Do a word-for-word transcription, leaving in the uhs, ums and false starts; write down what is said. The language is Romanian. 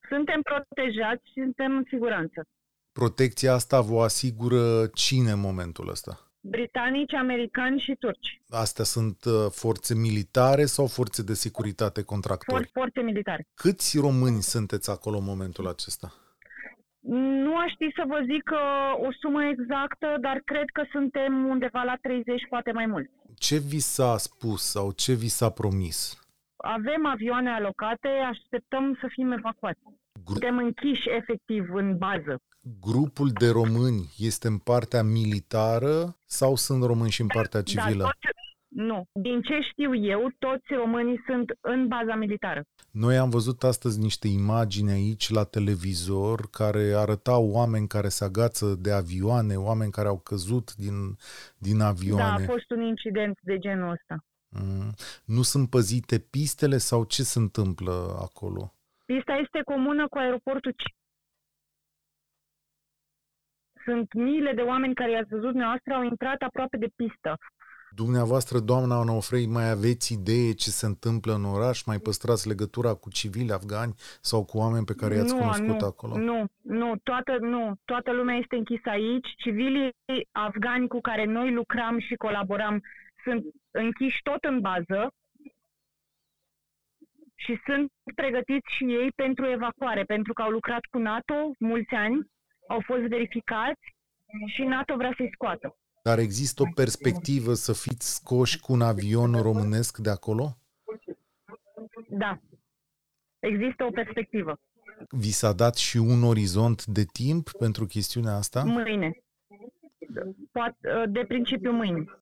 Suntem protejați și suntem în siguranță. Protecția asta vă asigură cine în momentul ăsta? Britanici, americani și turci. Astea sunt forțe militare sau forțe de securitate contractori? For, forțe militare. Câți români sunteți acolo în momentul acesta? Nu aș ști să vă zic uh, o sumă exactă, dar cred că suntem undeva la treizeci, poate mai mult. Ce vi s-a spus sau ce vi s-a promis? Avem avioane alocate, așteptăm să fim evacuați. Gru- Suntem închiși efectiv în bază. Grupul de români este în partea militară sau sunt români și în partea civilă? Da, toți, nu. Din ce știu eu, toți românii sunt în baza militară. Noi am văzut astăzi niște imagini aici la televizor care arătau oameni care se agață de avioane, oameni care au căzut din, din avioane. Da, a fost un incident de genul ăsta. Mm. Nu sunt păzite pistele sau ce se întâmplă acolo? Pista este comună cu aeroportul. Sunt miile de oameni care i-ați văzut dumneavoastră, au intrat aproape de pistă. Dumneavoastră, doamna Onofrei, mai aveți idee ce se întâmplă în oraș? Mai păstrați legătura cu civili afgani sau cu oameni pe care i-ați nu, cunoscut nu, acolo? Nu, nu, toată, nu, toată lumea este închisă aici. Civilii afgani cu care noi lucram și colaboram sunt închiși tot în bază și sunt pregătiți și ei pentru evacuare, pentru că au lucrat cu NATO mulți ani, au fost verificați și NATO vrea să-i scoată. Dar există o perspectivă să fiți scoși cu un avion românesc de acolo? Da. Există o perspectivă. Vi s-a dat și un orizont de timp pentru chestiunea asta? Mâine. Poate, de principiu mâine.